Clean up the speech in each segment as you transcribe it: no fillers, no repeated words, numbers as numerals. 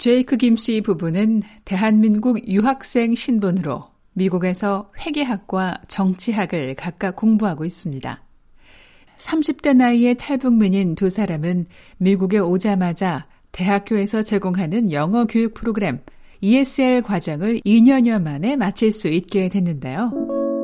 제이크 김 씨 부부는 대한민국 유학생 신분으로 미국에서 회계학과 정치학을 각각 공부하고 있습니다. 30대 나이의 탈북민인 두 사람은 미국에 오자마자 대학교에서 제공하는 영어 교육 프로그램 ESL 과정을 2년여 만에 마칠 수 있게 됐는데요.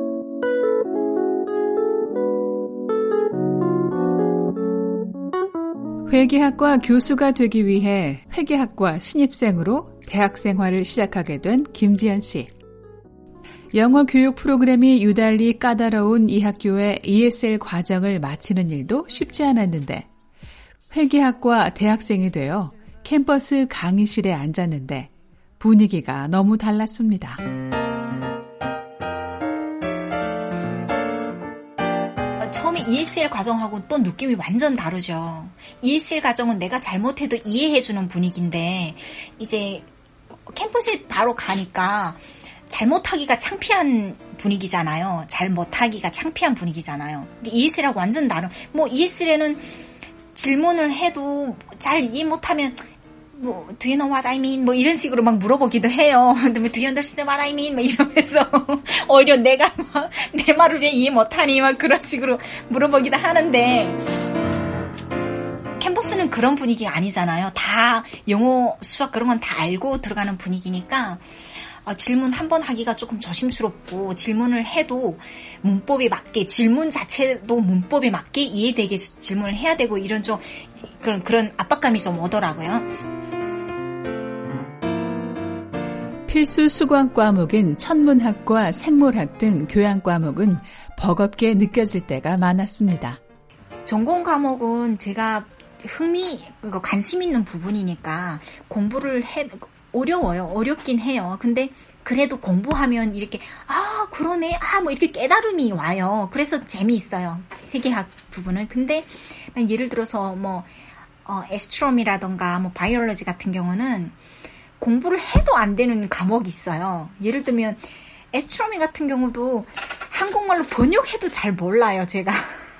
회계학과 교수가 되기 위해 회계학과 신입생으로 대학 생활을 시작하게 된 김지연 씨. 영어 교육 프로그램이 유달리 까다로운 이 학교의 ESL 과정을 마치는 일도 쉽지 않았는데 회계학과 대학생이 되어 캠퍼스 강의실에 앉았는데 분위기가 너무 달랐습니다. 처음에 ESL 과정하고 또 느낌이 완전 다르죠. ESL 과정은 내가 잘못해도 이해해주는 분위기인데 이제 캠퍼스에 바로 가니까 잘못하기가 창피한 분위기잖아요. 잘못하기가 창피한 분위기잖아요. ESL하고 완전 다른. ESL에는 질문을 해도 잘 이해 못하면 do you know what I mean? 이런 식으로 막 물어보기도 해요. 근데 do you understand what I mean? 이러면서 오히려 내가 내 말을 왜 이해 못하니? 그런 식으로 물어보기도 하는데 캠퍼스는 그런 분위기가 아니잖아요. 다 영어, 수학 그런 건 다 알고 들어가는 분위기니까 질문 한 번 하기가 조금 조심스럽고 질문을 해도 문법에 맞게 질문 자체도 문법에 맞게 이해되게 질문을 해야 되고 이런 좀 그런 압박감이 좀 오더라고요. 필수 수강 과목인 천문학과 생물학 등 교양 과목은 버겁게 느껴질 때가 많았습니다. 전공 과목은 제가 관심 있는 부분이니까 공부를 어려워요. 어렵긴 해요. 근데 그래도 공부하면 이렇게 그러네. 이렇게 깨달음이 와요. 그래서 재미있어요. 회계학 부분은. 근데 예를 들어서 에스트롬이라던가 바이올로지 같은 경우는 공부를 해도 안 되는 과목이 있어요. 예를 들면 에스트로미 같은 경우도 한국말로 번역해도 잘 몰라요, 제가.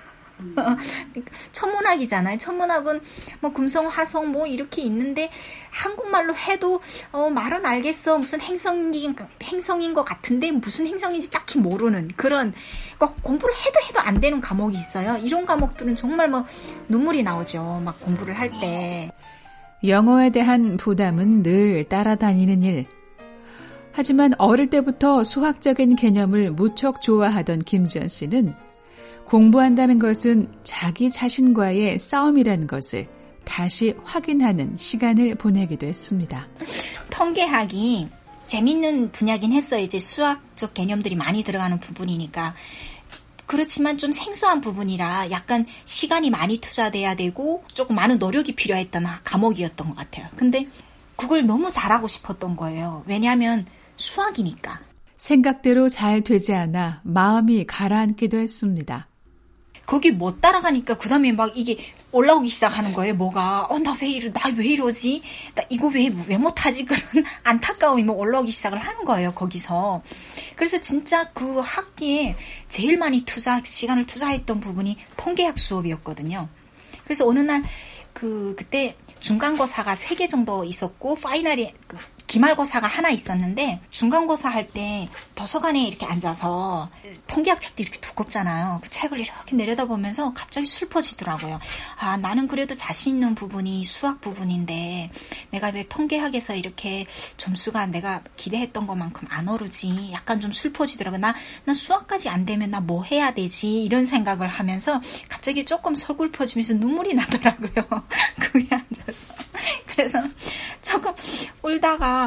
천문학이잖아요. 천문학은 금성, 화성 이렇게 있는데 한국말로 해도 말은 알겠어. 무슨 행성인 것 같은데 무슨 행성인지 딱히 모르는 그런 공부를 해도 안 되는 과목이 있어요. 이런 과목들은 정말 눈물이 나오죠. 공부를 할 때. 영어에 대한 부담은 늘 따라다니는 일. 하지만 어릴 때부터 수학적인 개념을 무척 좋아하던 김지연 씨는 공부한다는 것은 자기 자신과의 싸움이라는 것을 다시 확인하는 시간을 보내기도 했습니다. 통계학이 재밌는 분야긴 했어요. 이제 수학적 개념들이 많이 들어가는 부분이니까. 그렇지만 좀 생소한 부분이라 약간 시간이 많이 투자돼야 되고 조금 많은 노력이 필요했던 과목이었던 것 같아요. 근데 그걸 너무 잘하고 싶었던 거예요. 왜냐하면 수학이니까. 생각대로 잘 되지 않아 마음이 가라앉기도 했습니다. 거기 못 따라가니까 그 다음에 이게 올라오기 시작하는 거예요. 뭐가 나 왜 이러지? 나 이거 왜 못하지? 그런 안타까움이 올라오기 시작을 하는 거예요. 거기서. 그래서 진짜 그 학기에 제일 많이 시간을 투자했던 부분이 통계학 수업이었거든요. 그래서 어느 날 그때 중간고사가 3개 정도 있었고 파이널이 기말고사가 하나 있었는데 중간고사 할 때 도서관에 이렇게 앉아서 통계학 책도 이렇게 두껍잖아요. 그 책을 이렇게 내려다보면서 갑자기 슬퍼지더라고요. 나는 그래도 자신 있는 부분이 수학 부분인데 내가 왜 통계학에서 이렇게 점수가 내가 기대했던 것만큼 안 오르지? 약간 좀 슬퍼지더라고요. 나 수학까지 안 되면 나 뭐 해야 되지? 이런 생각을 하면서 갑자기 조금 서글퍼지면서 눈물이 나더라고요. 거기 앉아서. 그래서 조금 울다가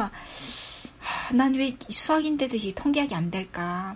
난 왜 수학인데도 이 통계학이 안 될까?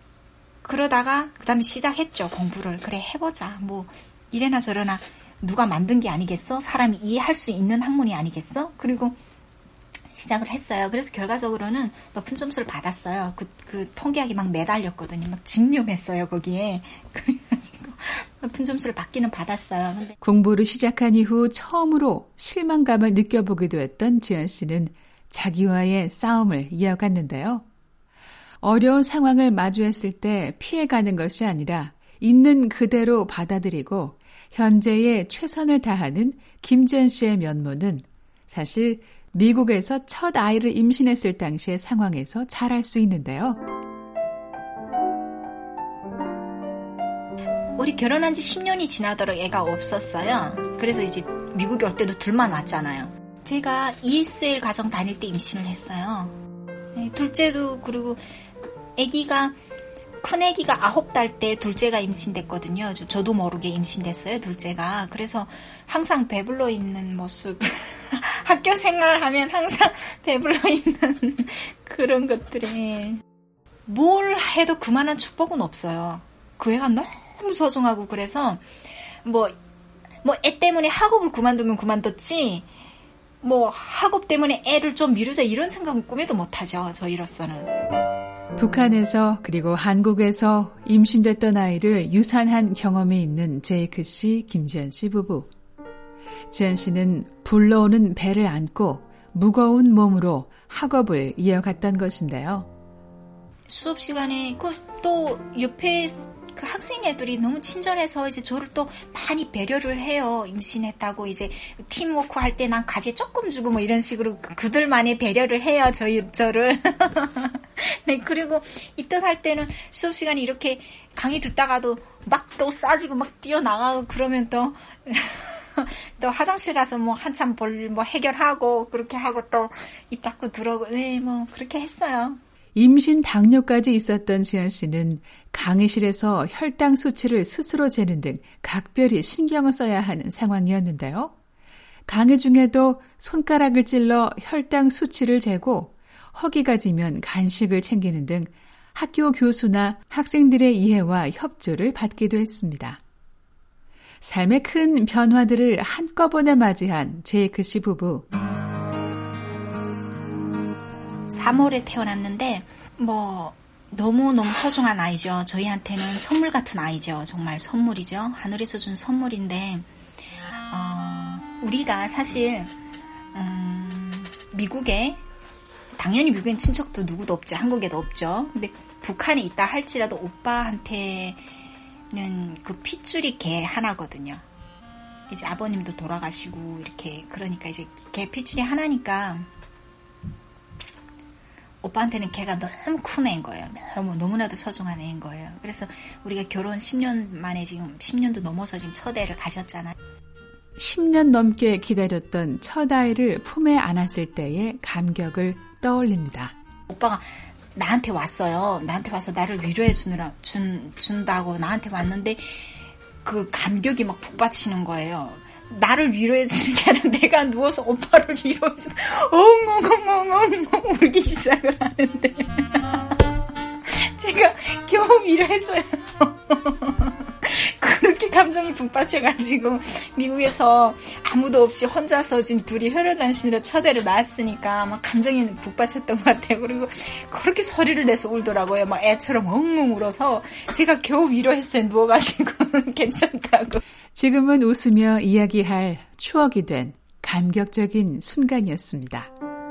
그러다가 그 다음에 시작했죠. 공부를. 그래 해보자. 이래나 저래나 누가 만든 게 아니겠어? 사람이 이해할 수 있는 학문이 아니겠어? 그리고 시작을 했어요. 그래서 결과적으로는 높은 점수를 받았어요. 그 통계학이 매달렸거든요. 집념했어요. 거기에. 그래가지고 높은 점수를 받기는 받았어요. 근데 공부를 시작한 이후 처음으로 실망감을 느껴보기도 했던 지연 씨는 자기와의 싸움을 이어갔는데요. 어려운 상황을 마주했을 때 피해가는 것이 아니라 있는 그대로 받아들이고 현재에 최선을 다하는 김지연 씨의 면모는 사실 미국에서 첫 아이를 임신했을 당시의 상황에서 잘 알 수 있는데요. 우리 결혼한 지 10년이 지나도록 애가 없었어요. 그래서 이제 미국에 올 때도 둘만 왔잖아요. 제가 ESL 가정 다닐 때 임신을 했어요. 둘째도 그리고 큰 아기가 9달 때 둘째가 임신됐거든요. 저도 모르게 임신됐어요, 둘째가. 그래서 항상 배불러 있는 모습. 학교 생활하면 항상 배불러 있는 그런 것들이. 뭘 해도 그만한 축복은 없어요. 그 애가 너무 소중하고 그래서 애 때문에 학업을 그만두면 그만뒀지 학업 때문에 애를 좀 미루자 이런 생각은 꿈에도 못하죠. 저희로서는. 북한에서 그리고 한국에서 임신됐던 아이를 유산한 경험이 있는 제이크 씨, 김지연 씨 부부. 지연 씨는 불러오는 배를 안고 무거운 몸으로 학업을 이어갔던 것인데요. 수업 시간에 또 옆에 그 학생 애들이 너무 친절해서 이제 저를 또 많이 배려를 해요. 임신했다고 이제 팀워크 할 때 난 가지 조금 주고 이런 식으로 그들만의 배려를 해요. 저를. 네, 그리고 입덧할 때는 수업 시간에 이렇게 강의 듣다가도 막 또 싸지고 막 뛰어나가고 그러면 또 화장실 가서 한참 해결하고 그렇게 하고 또 입 닦고 들어오고 네, 그렇게 했어요. 임신 당뇨까지 있었던 지연 씨는 강의실에서 혈당 수치를 스스로 재는 등 각별히 신경을 써야 하는 상황이었는데요. 강의 중에도 손가락을 찔러 혈당 수치를 재고 허기가 지면 간식을 챙기는 등 학교 교수나 학생들의 이해와 협조를 받기도 했습니다. 삶의 큰 변화들을 한꺼번에 맞이한 제이크 씨 부부. 3월에 태어났는데 너무너무 소중한 아이죠. 저희한테는 선물 같은 아이죠. 정말 선물이죠. 하늘에서 준 선물인데 우리가 사실 당연히 미국엔 친척도 누구도 없죠. 한국에도 없죠. 근데 북한에 있다 할지라도 오빠한테는 그 핏줄이 걔 하나거든요. 이제 아버님도 돌아가시고 이렇게 그러니까 이제 걔 핏줄이 하나니까 오빠한테는 걔가 너무 큰 애인 거예요. 너무나도 소중한 애인 거예요. 그래서 우리가 결혼 10년 만에 지금 10년도 넘어서 지금 첫 애를 가졌잖아요. 10년 넘게 기다렸던 첫 아이를 품에 안았을 때의 감격을 떠올립니다. 오빠가 나한테 왔어요. 나한테 와서 나를 위로해 준다고 나한테 왔는데 그 감격이 막 북받치는 거예요. 나를 위로해 주는 게 아니라 내가 누워서 오빠를 위로해서 엉엉엉엉엉 울기 시작을 하는데 제가 겨우 위로했어요. 그렇게 감정이 북받쳐가지고 미국에서 아무도 없이 혼자서 지금 둘이 혈혈단신으로 첫 애를 낳았으니까 막 감정이 북받쳤던 것 같아요. 그리고 그렇게 소리를 내서 울더라고요. 막 애처럼 엉엉 울어서 제가 겨우 위로했어요. 누워가지고 괜찮다고. 지금은 웃으며 이야기할 추억이 된 감격적인 순간이었습니다.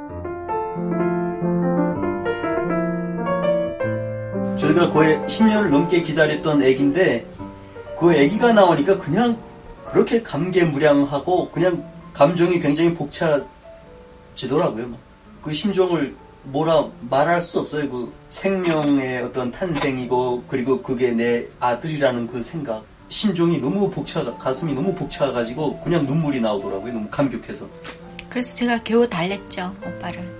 저희가 거의 10년을 넘게 기다렸던 애기인데 그 애기가 나오니까 그냥 그렇게 감개무량하고 그냥 감정이 굉장히 벅차지더라고요. 그 심정을 말할 수 없어요. 그 생명의 어떤 탄생이고 그리고 그게 내 아들이라는 그 생각. 심정이 너무 가슴이 너무 벅차가지고 그냥 눈물이 나오더라고요. 너무 감격해서. 그래서 제가 겨우 달랬죠, 오빠를.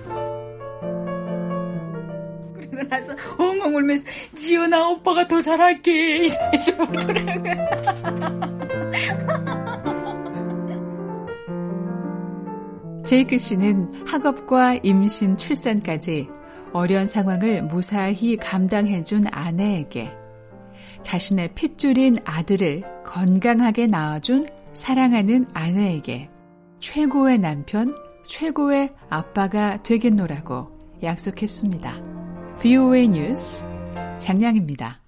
그리고 나서 엉엉 울면서 지연아 오빠가 더 잘할게 이러면서 울더라고요. 제이크 씨는 학업과 임신, 출산까지 어려운 상황을 무사히 감당해준 아내에게 자신의 핏줄인 아들을 건강하게 낳아준 사랑하는 아내에게 최고의 남편, 최고의 아빠가 되겠노라고 약속했습니다. VOA 뉴스 장량입니다.